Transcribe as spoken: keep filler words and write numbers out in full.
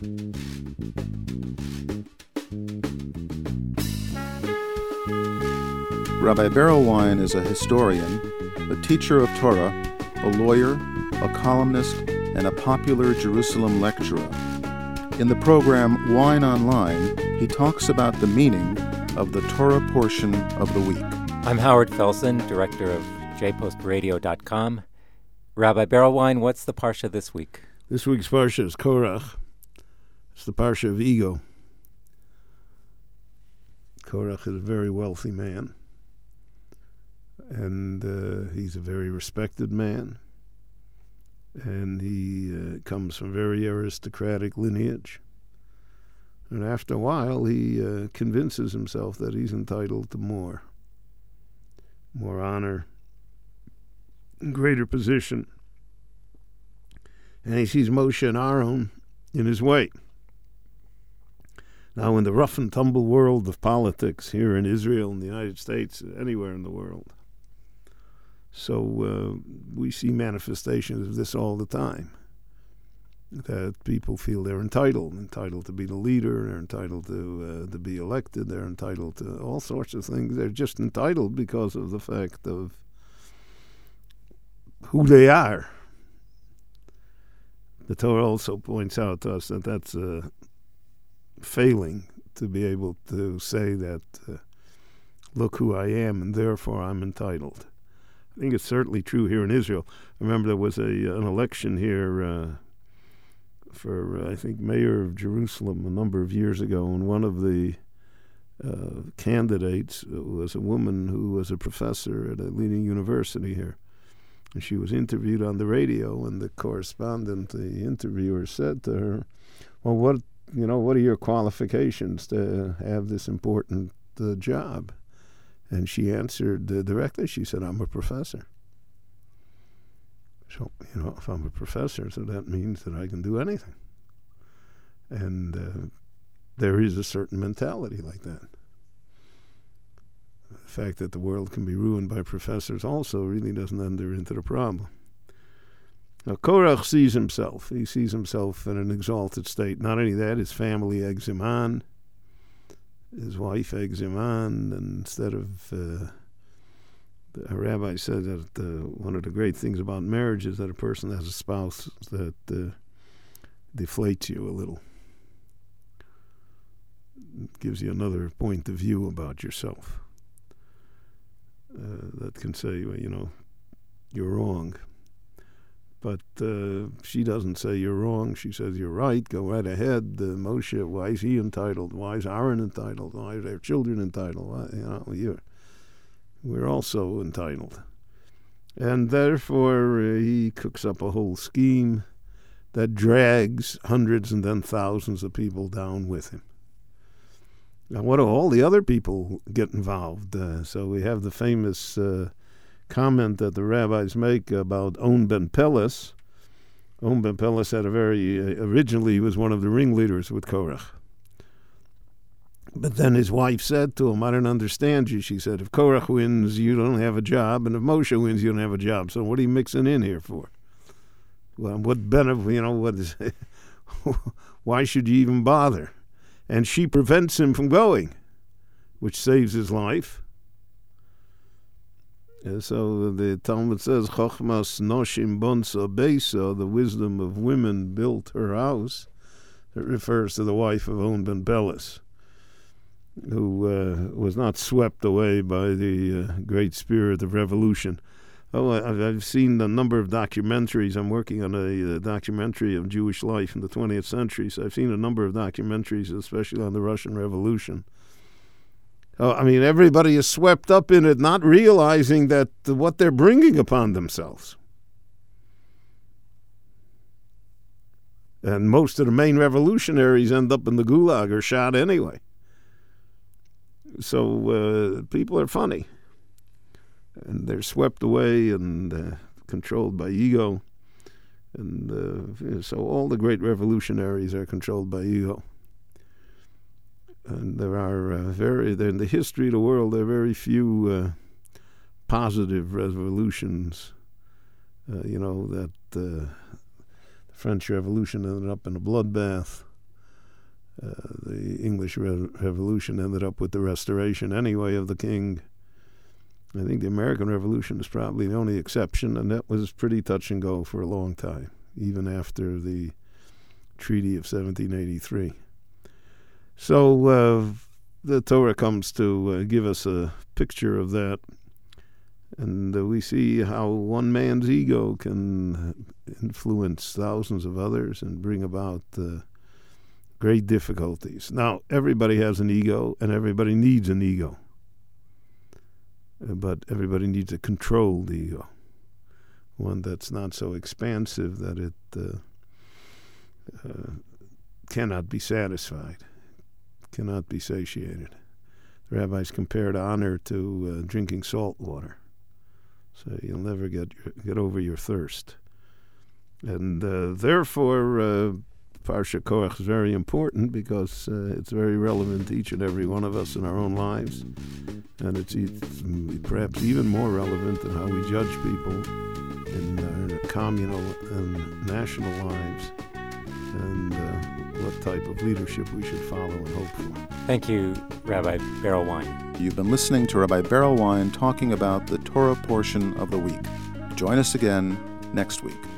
Rabbi Berelwein is a historian, a teacher of Torah, a lawyer, a columnist, and a popular Jerusalem lecturer. In the program Wine Online, he talks about the meaning of the Torah portion of the week. I'm Howard Felsen, director of j post radio dot com. Rabbi Berelwein, what's the parsha this week? This week's parsha is Korach. It's the parsha of ego. Korach is a very wealthy man, and uh, he's a very respected man, and he uh, comes from very aristocratic lineage. And after a while, he uh, convinces himself that he's entitled to more, more honor, greater position. And he sees Moshe and Aaron in his way. Now, in the rough and tumble world of politics here in Israel, in the United States, anywhere in the world, so uh, we see manifestations of this all the time, that people feel they're entitled, entitled to be the leader, they're entitled to uh, to be elected, they're entitled to all sorts of things. They're just entitled because of the fact of who they are. The Torah also points out to us that that's a failing to be able to say that, uh, look who I am, and therefore I'm entitled. I think it's certainly true here in Israel. I remember there was a an election here uh, for, uh, I think, mayor of Jerusalem a number of years ago, and one of the uh, candidates was a woman who was a professor at a leading university here. And she was interviewed on the radio, and the correspondent, the interviewer, said to her, well, what, you know, what are your qualifications to have this important uh, job? And she answered uh, directly. She said, I'm a professor. So, you know, if I'm a professor, so that means that I can do anything. And uh, there is a certain mentality like that. The fact that the world can be ruined by professors also really doesn't enter into the problem. Now, Korach sees himself. He sees himself in an exalted state. Not only that, his family eggs him on. His wife eggs him on. And instead of... Uh, a rabbi said that uh, one of the great things about marriage is that a person has a spouse that uh, deflates you a little. It gives you another point of view about yourself. Uh, that can say, well, you know, you're wrong. But uh, she doesn't say you're wrong. She says you're right. Go right ahead. Uh, Moshe, why is he entitled? Why is Aaron entitled? Why are their children entitled? Why, you know, you're, we're also entitled. And therefore, uh, he cooks up a whole scheme that drags hundreds and then thousands of people down with him. Now, what do all the other people get involved? Uh, so we have the famous uh, comment that the rabbis make about On ben Peles. On ben Peles had a very, uh, originally he was one of the ringleaders with Korach. But then his wife said to him, I don't understand you. She said, if Korach wins, you don't have a job, and if Moshe wins, you don't have a job. So what are you mixing in here for? Well, what benefit, you know, what is, why should you even bother? And she prevents him from going, which saves his life. And so the Talmud says, Chochmas noshim bonsa beisa, the wisdom of women built her house. It refers to the wife of On ben Peles, who uh, was not swept away by the uh, great spirit of revolution. Oh, I've, I've seen a number of documentaries. I'm working on a, a documentary of Jewish life in the twentieth century, so I've seen a number of documentaries, especially on the Russian Revolution. Oh, I mean, everybody is swept up in it, not realizing that uh, what they're bringing upon themselves. And most of the main revolutionaries end up in the gulag or shot anyway. So uh, people are funny. And they're swept away and uh, controlled by ego. And uh, so all the great revolutionaries are controlled by ego. And there are uh, very, in the history of the world, there are very few uh, positive revolutions. Uh, you know, that uh, the French Revolution ended up in a bloodbath. Uh, the English Re- Revolution ended up with the restoration anyway of the king. I think the American Revolution is probably the only exception, and that was pretty touch and go for a long time, even after the Treaty of seventeen eighty-three. So uh, the Torah comes to uh, give us a picture of that, and uh, we see how one man's ego can influence thousands of others and bring about uh, great difficulties. Now, everybody has an ego, and everybody needs an ego. Uh, but everybody needs a controlled ego, one that's not so expansive that it uh, uh, cannot be satisfied, cannot be satiated. The rabbis compared honor to uh, drinking salt water, so you'll never get your, get over your thirst. And uh, therefore, uh, Parsha Korach is very important because uh, it's very relevant to each and every one of us in our own lives. And it's, it's perhaps even more relevant in how we judge people in our communal and national lives, and uh, what type of leadership we should follow and hope for. Thank you, Rabbi Berelwein. You've been listening to Rabbi Berelwein talking about the Torah portion of the week. Join us again next week.